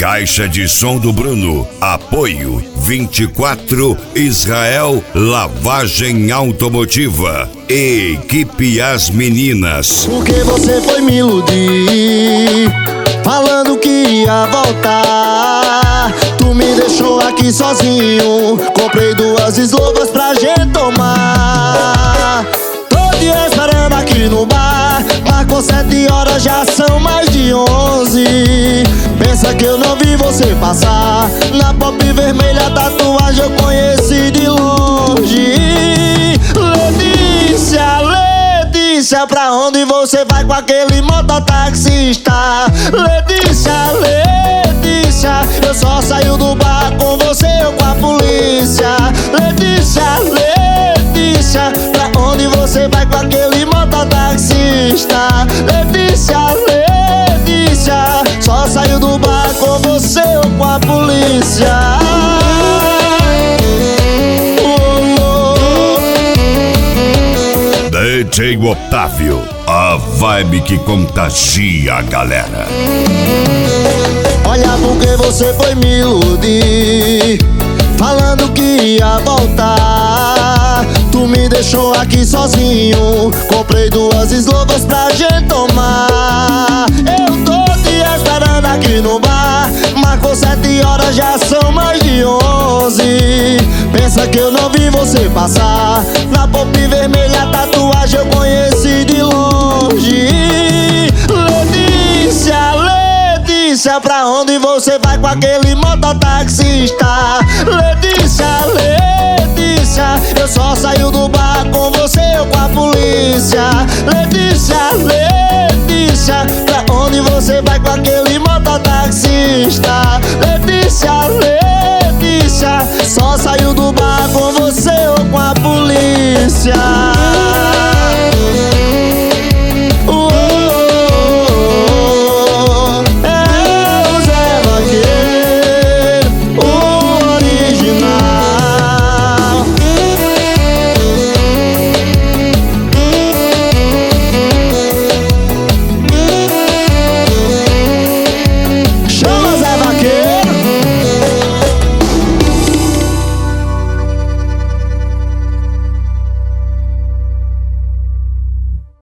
Caixa de som do Bruno. Apoio 24 Israel Lavagem Automotiva. Equipe As Meninas. Porque você foi me iludir, falando que ia voltar. Tu me deixou aqui sozinho, comprei 2 eslovas pra gente tomar. Tô te esperando aqui no bar, marcou 7 horas, já são mais de 11. Pensa que eu não vi você passar, na pop vermelha tatuagem eu conheci de longe. Letícia, Letícia, pra onde você vai com aquele mototaxista? Letícia, Letícia, eu só saio do bar com você ou com a polícia. Letícia, Letícia, pra onde você vai com aquele mototaxista? Letícia, Letícia, só saio do bar com você ou com a polícia. DJ Otávio, a vibe que contagia a galera. Olha porque você foi me iludir, falando que ia voltar. Tu me deixou aqui sozinho, comprei 2 eslovas pra gente tomar. Eu tô te esperando aqui no bar, marcou 7 horas, já são mais de 11. Pensa que eu não vi você passar, na pop vermelha tatuagem eu conheci de longe. Letícia, Letícia, pra onde você vai com aquele mototaxista? Letícia, Letícia, eu só saio do bar com você ou com a polícia. Letícia, Letícia, pra onde você vai com aquele mototaxista? Letícia, Letícia, só saio do bar com você ou com a polícia.